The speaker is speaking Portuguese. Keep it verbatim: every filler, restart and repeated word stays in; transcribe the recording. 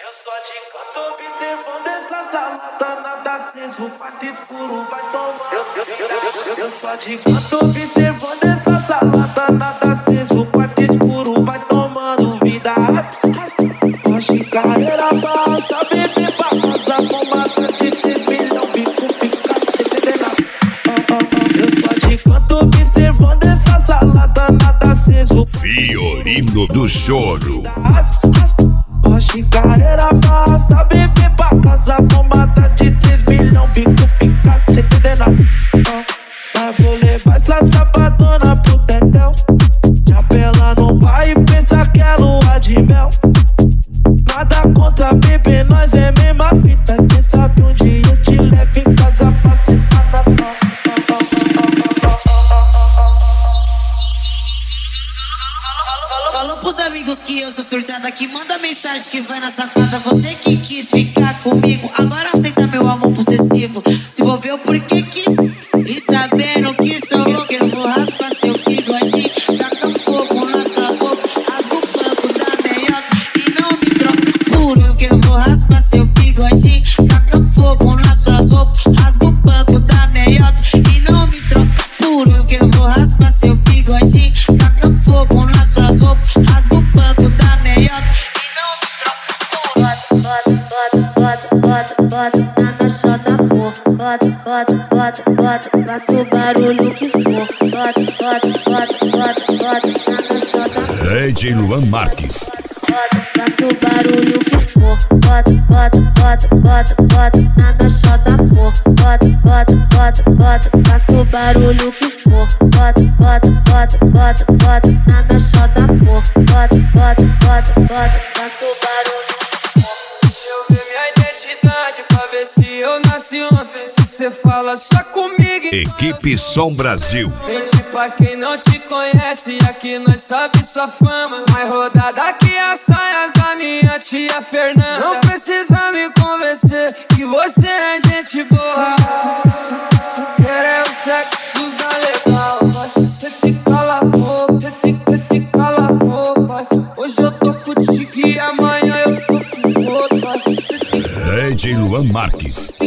Eu só te canto observando essa salada, nada aceso, o quarto escuro vai tomar. Eu, eu, eu, eu, eu só te canto observando essa salada, nada aceso, o quarto escuro vai tomando vida. Hoje carreira basta, bebê pra casa, com mata de três milhões, bico fica sem oh, oh, oh. Eu só te canto observando essa salada, nada aceso. Fiorino do Choro. Hoje carreira basta, bebê pra casa, com mata de três milhões, bico fica sem entender nada. Mas vou levar essa safadona pro tetel, já pela no pai e pensa que é lua de mel. Nada contra bebê, nós é mesma fita. Quem sabe um dia eu te levo em casa pra sentar na tua. Falou pros amigos que eu sou surtada, que manda mensagem que vai na safada. Você que quis ficar comigo, agora aceita meu amor possessivo. Se envolveu porque quis, e sabendo que sou louco, eu vou raspar seu bigodinho, taca fogo nas suas roupas, rasga o banco da meiota e não me troca por eu, que eu vou raspar seu bigodinho, taca fogo nas suas roupas, rasga o banco da meiota e não me troca por eu, que eu vou raspar seu bigodinho, taca fogo nas suas roupas, rasga o banco da meiota e não me troca por. Bota, bota, bota, bota, bota na caixota, porra. Bota, bota, bota, bota, faça o barulho que for. Bota, bota, bota, bota, bota na caixota, D J Luan Marques. bota, faça o barulho que for. Bota, bota, bota, bota, bota na caixota, porra. Bota, bota, bota, bota, faça o barulho que for. Bota, bota, bota, bota, bota na caixota, porra. Bota, bota, bota, bota, faça o barulho que for. Deixa eu ver minha identidade pra ver se eu nasci ontem. Se cê fala só comigo, Equipe Som Brasil. mente pra quem não te conhece, aqui nós sabe sua fama. Mais rodada que as saias da minha tia Fernanda. Não precisa me convencer que você é gente boa. Quer é o sexo da legal, você tem que calar a boca, você tem que, tem que calar a boca. Hoje eu tô contigo e amanhã eu tô com outro. Você tem D J Luan Marques.